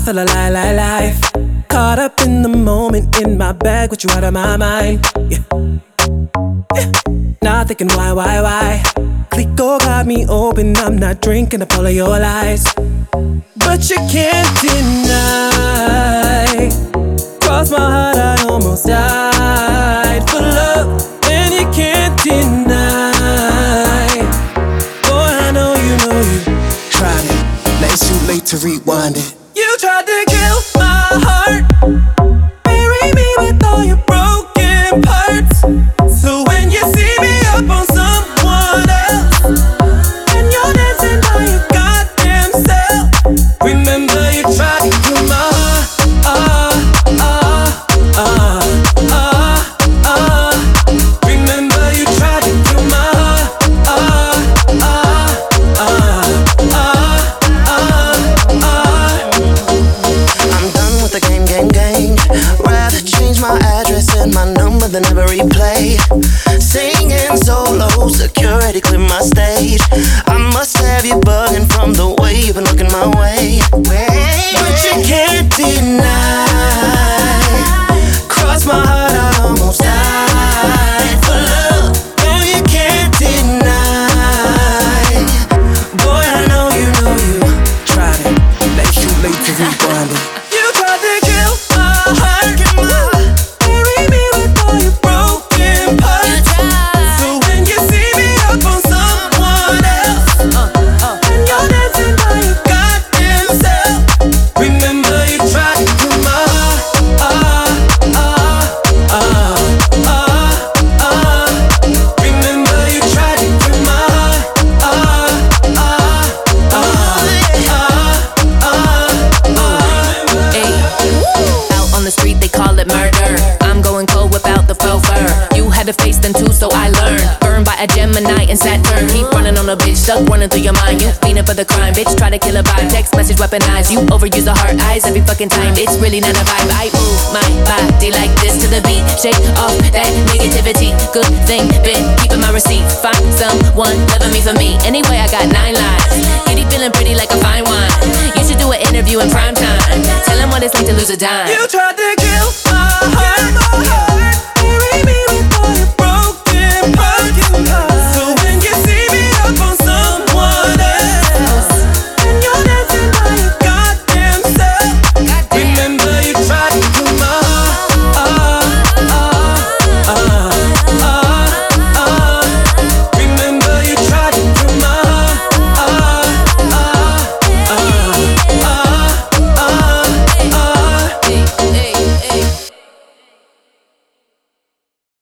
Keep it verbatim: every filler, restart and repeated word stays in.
tell a lie, lie, life. Caught up in the moment, in my bag, with you out of my mind. Yeah. Yeah. Not thinking why, why, why. Clico got me open, I'm not drinking up all of your lies. But you can't deny. Cross my heart, I almost died for love, and you can't deny. Boy, I know you know you tried it. Now it's too late to rewind it. You tried to kill my heart, bury me with all your broken parts. So when you see me up on someone else, and you're dancing by your goddamn self, remember you tried to kill my heart. Ah, ah, ah, ah, ah. Remember you tried to kill my heart. Ah, ah, ah, ah, ah, ah. I'm done with the game, game, game. Rather change my address and my number than ever replay. Singing solo, security clear my stage. I must have you bugging from the way you've been looking my way. But you can't deny. Cross my heart, I almost died for love. No, you can't deny. Boy, I know you know you Tried it, now it's too late to rewind it. You tried to kill my heart, bury me with all your broken parts. So when you see me up on someone else, and you're dancing by your goddamn self, remember you tried to kill my heart. Ah, ah, ah, ah, ah. Remember you tried to kill my heart. Ah, ah, ah, ah, ah, ah. Ayy. Out on the street, they call it murder. I'm going cold without the faux fur. You had to face them too, so I learned. Burned by a Gemini and Saturn. Keep running on a bitch, stuck running through your mind. You fiending for the crime, bitch. Try to kill a vibe. Text message weaponized. You overuse the heart eyes every fucking time. It's really not a vibe. I move my body like this to the beat. Shake off that negativity. Good thing, been keeping my receipt. Find someone loving me for me. Anyway, I got nine lives. Kitty feeling pretty like a fine wine. You should do an interview in prime time. Tell him what it's like to lose a dime. You tried to kill my heart.